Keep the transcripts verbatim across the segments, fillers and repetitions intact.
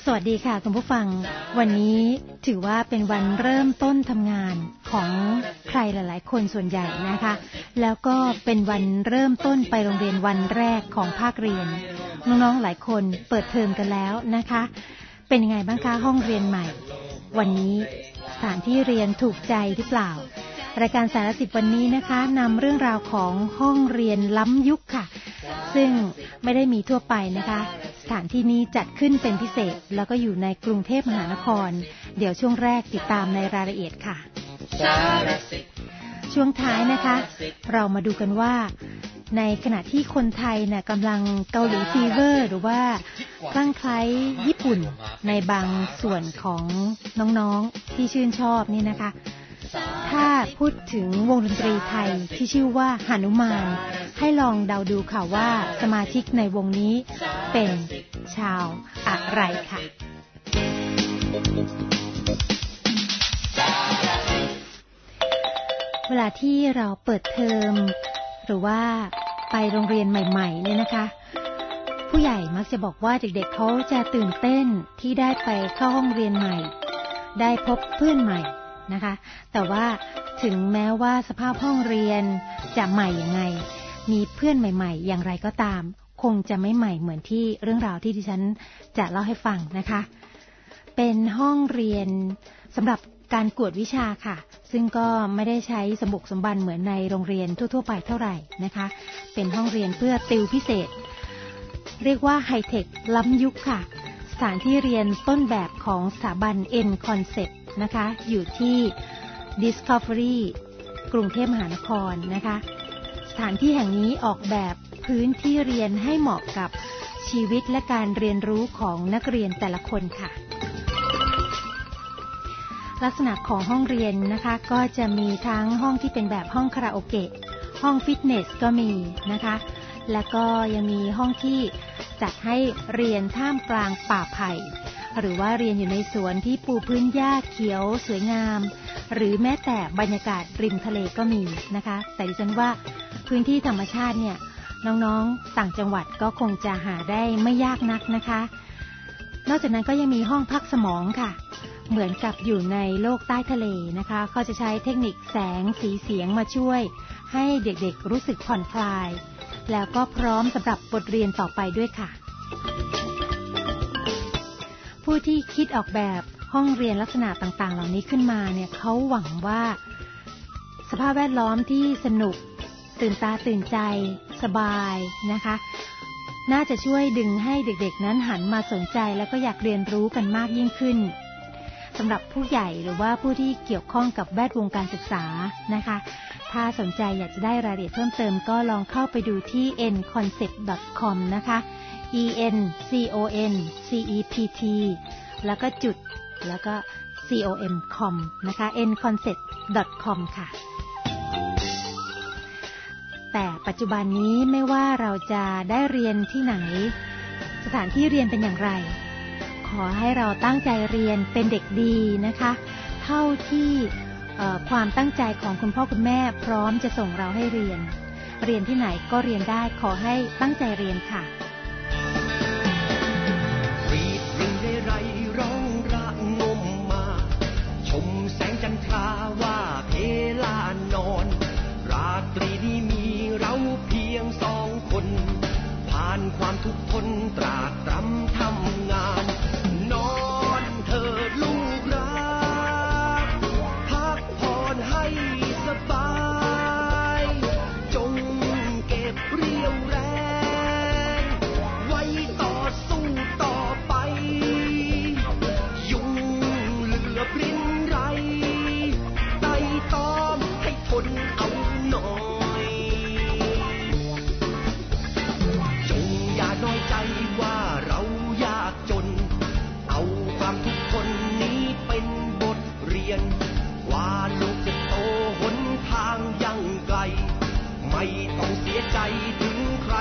วัสดีค่ะคุณผู้ฟังวันนี้ถือว่าเป็นวันเริ่มต้นทำงานของใครหลายๆคนส่วนใหญ่นะคะแล้วก็เป็นวันเริ่มต้นไปโรงเรียนวันแรกของภาคเรียนน้องๆหลายคนเปิดเทอมกันแล้วนะคะเป็นยังไงบ้างคะห้องเรียนใหม่วันนี้สถานที่เรียนถูกใจหรือเปล่ารายการสารสิบวันนี้นะคะนำเรื่องราวของห้องเรียนล้ำยุคค่ะซึ่งไม่ได้มีทั่วไปนะคะสถานที่นี้จัดขึ้นเป็นพิเศษแล้วก็อยู่ในกรุงเทพมหานครเดี๋ยวช่วงแรกติดตามในรายละเอียดค่ะช่วงท้ายนะคะเรามาดูกันว่าในขณะที่คนไทยเนี่ยกำลังเกาหลีฟีเวอร์หรือว่าคลั่งไคล้ญี่ปุ่นในบางส่วนของน้องๆที่ชื่นชอบนี่นะคะถ้าพูดถึงวงดนตรีไทยที่ชื่อว่าหนุมานให้ลองเดาดูค่ะว่าสมาชิกในวงนี้เป็นชาวอะไรค่ะเวลาที่เราเปิดเทอมหรือว่าไปโรงเรียนใหม่ๆเนี่ยนะคะผู้ใหญ่มักจะบอกว่าเด็กๆเขาจะตื่นเต้นที่ได้ไปเข้าห้องเรียนใหม่ได้พบเพื่อนใหม่นะคะแต่ว่าถึงแม้ว่าสภาพห้องเรียนจะใหม่ยังไงมีเพื่อนใหม่ๆอย่างไรก็ตามคงจะไม่ใหม่เหมือนที่เรื่องราวที่ดิฉันจะเล่าให้ฟังนะคะเป็นห้องเรียนสำหรับการกวดวิชาค่ะซึ่งก็ไม่ได้ใช้สมบุกสมบันเหมือนในโรงเรียนทั่วๆไปเท่าไหร่นะคะเป็นห้องเรียนเพื่อติวพิเศษเรียกว่าไฮเทคล้ำยุคค่ะสถานที่เรียนต้นแบบของสถาบัน N Concept นะคะอยู่ที่ Discovery กรุงเทพมหานครนะคะสถานที่แห่งนี้ออกแบบพื้นที่เรียนให้เหมาะกับชีวิตและการเรียนรู้ของนักเรียนแต่ละคนค่ะลักษณะของห้องเรียนนะคะก็จะมีทั้งห้องที่เป็นแบบห้องคาราโอเกะห้องฟิตเนสก็มีนะคะแล้วก็ยังมีห้องที่จัดให้เรียนท่ามกลางป่าไผ่หรือว่าเรียนอยู่ในสวนที่ปูพื้นหญ้าเขียวสวยงามหรือแม้แต่บรรยากาศริมทะเลก็มีนะคะแต่ดิฉันว่าพื้นที่ธรรมชาติเนี่ยน้องๆต่างจังหวัดก็คงจะหาได้ไม่ยากนักนะคะนอกจากนั้นก็ยังมีห้องพักสมองค่ะเหมือนกับอยู่ในโลกใต้ทะเลนะคะเขาจะใช้เทคนิคแสงสีเสียงมาช่วยให้เด็กๆรู้สึกผ่อนคลายแล้วก็พร้อมสำหรับบทเรียนต่อไปด้วยค่ะผู้ที่คิดออกแบบห้องเรียนลักษณะต่างๆเหล่านี้ขึ้นมาเนี่ยเขาหวังว่าสภาพแวดล้อมที่สนุกตื่นตาตื่นใจสบายนะคะน่าจะช่วยดึงให้เด็กๆนั้นหันมาสนใจแล้วก็อยากเรียนรู้กันมากยิ่งขึ้นสำหรับผู้ใหญ่หรือว่าผู้ที่เกี่ยวข้องกับแวดวงการศึกษานะคะถ้าสนใจอยากจะได้รายละเอียดเพิ่มเติมก็ลองเข้าไปดูที่ เอ็น คอนเซ็ปต์ ดอท คอม นะคะ e n c o n c e p t แล้วก็จุดแล้วก็ com com นะคะ เอ็น คอนเซ็ปต์ ดอท คอม ค่ะแต่ปัจจุบันนี้ไม่ว่าเราจะได้เรียนที่ไหนสถานที่เรียนเป็นอย่างไรขอให้เราตั้งใจเรียนเป็นเด็กดีนะคะเท่าที่ความตั้งใจของคุณพ่อคุณแม่พร้อมจะส่งเราให้เรียนเรียนที่ไหนก็เรียนได้ขอให้ตั้งใจเรียนค่ะรีดริงได้ไรร้องระงมมาชมแสงจันทราว่าเพลานอนราตรีนี้มีเราเพียงสองคนผ่านความทุกข์ทนตรากตรำทำงานนอนเถิดลูกรักพักผ่อนให้สบายจงเก็บเรี่ยวแรงไว้ต่อสู้ต่อไปยุงเหลือปริ้นไรไต่ตอมให้ทนเอาหน่อยจงอย่าน้อยใจว่าเรายากจนเอาความทุกข์ทนนี้เป็นบทเรียนว่าลูกจะโตหนทางยังไกลไม่ต้องเสียใจถึงคร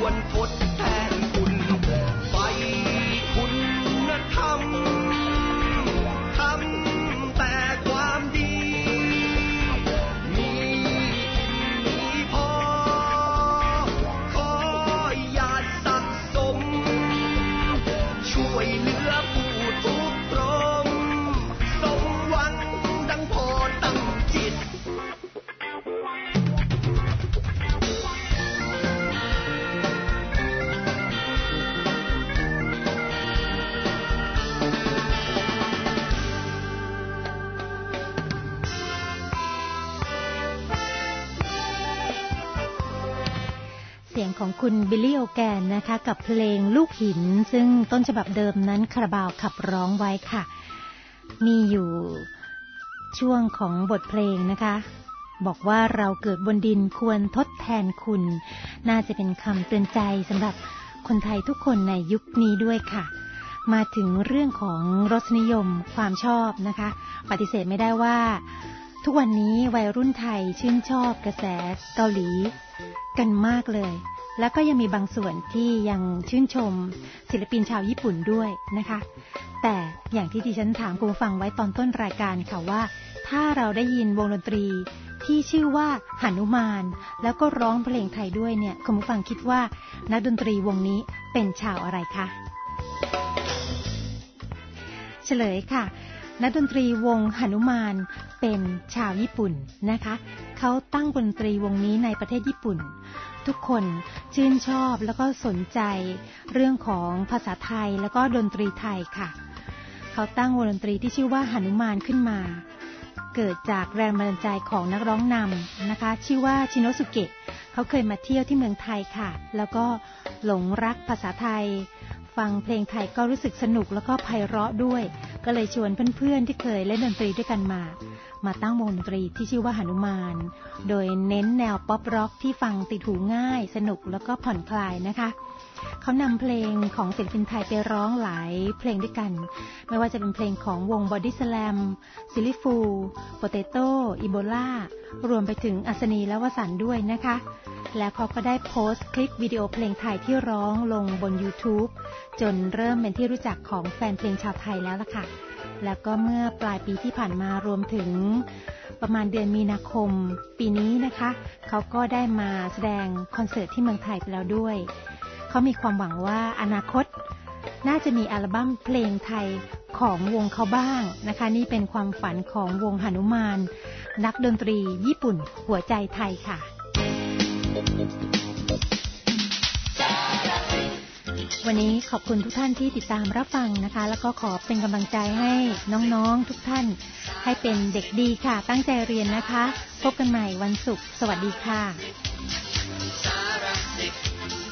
ควรทดแทนคุณไปคุณธรรมทำแต่ความดีมีมีพอขออย่าสะสมช่วยเหลือผู้ทุกข์ตรมสมหวังดังพอตั้งจิตเสียงของคุณบิลลี่โอแกนนะคะกับเพลงลูกหินซึ่งต้นฉบับเดิมนั้นคาราบาวขับร้องไว้ค่ะมีอยู่ช่วงของบทเพลงนะคะบอกว่าเราเกิดบนดินควรทดแทนคุณน่าจะเป็นคำเตือนใจสำหรับคนไทยทุกคนในยุคนี้ด้วยค่ะมาถึงเรื่องของรสนิยมความชอบนะคะปฏิเสธไม่ได้ว่าทุกวันนี้วัยรุ่นไทยชื่นชอบกระแสเกาหลีกันมากเลยแล้วก็ยังมีบางส่วนที่ยังชื่นชมศิลปินชาวญี่ปุ่นด้วยนะคะแต่อย่างที่ดิฉันถามคุณผู้ฟังไว้ตอนต้นรายการค่ะว่าถ้าเราได้ยินวงดนตรีที่ชื่อว่าหนุมานแล้วก็ร้องเพลงไทยด้วยเนี่ยคุณผู้ฟังคิดว่านักดนตรีวงนี้เป็นชาวอะไรคะเฉลยค่ะนักดนตรีวงหนุมานเป็นชาวญี่ปุ่นนะคะเขาตั้งวงดนตรีวงนี้ในประเทศญี่ปุ่นทุกคนชื่นชอบแล้วก็สนใจเรื่องของภาษาไทยแล้วก็ดนตรีไทยค่ะเขาตั้งวงดนตรีที่ชื่อว่าหนุมานขึ้นมาเกิดจากแรงบันดาลใจของนักร้องนำนะคะชื่อว่าชิโนสุเกะเขาเคยมาเที่ยวที่เมืองไทยค่ะแล้วก็หลงรักภาษาไทยฟังเพลงไทยก็รู้สึกสนุกแล้วก็ไพเราะด้วยก็เลยชวนเพื่อนๆที่เคยเล่นดนตรีด้วยกันมามาตั้งวงดนตรีที่ชื่อว่าหนุมานโดยเน้นแนวป๊อปร็อกที่ฟังติดหูง่ายสนุกแล้วก็ผ่อนคลายนะคะเขานำเพลงของศิลปินไทยไปร้องหลายเพลงด้วยกันไม่ว่าจะเป็นเพลงของวงบอดี้สแลมซิลลี่ฟูลโปเตโต้อีโบลารวมไปถึงอัศนีและวสันต์ด้วยนะคะและเขาก็ได้โพสต์คลิปวิดีโอเพลงไทยที่ร้องลงบน YouTube จนเริ่มเป็นที่รู้จักของแฟนเพลงชาวไทยแล้วล่ะค่ะแล้วก็เมื่อปลายปีที่ผ่านมารวมถึงประมาณเดือนมีนาคมปีนี้นะคะเขาก็ได้มาแสดงคอนเสิร์ตที่เมืองไทยไปแล้วด้วยเขามีความหวังว่าอนาคตน่าจะมีอัลบั้มเพลงไทยของวงเขาบ้างนะคะนี่เป็นความฝันของวงหนุมานนักดนตรีญี่ปุ่นหัวใจไทยค่ะวันนี้ขอบคุณทุกท่านที่ติดตามรับฟังนะคะแล้วก็ขอเป็นกำลังใจให้น้องๆทุกท่านให้เป็นเด็กดีค่ะตั้งใจเรียนนะคะพบกันใหม่วันศุกร์สวัสดีค่ะ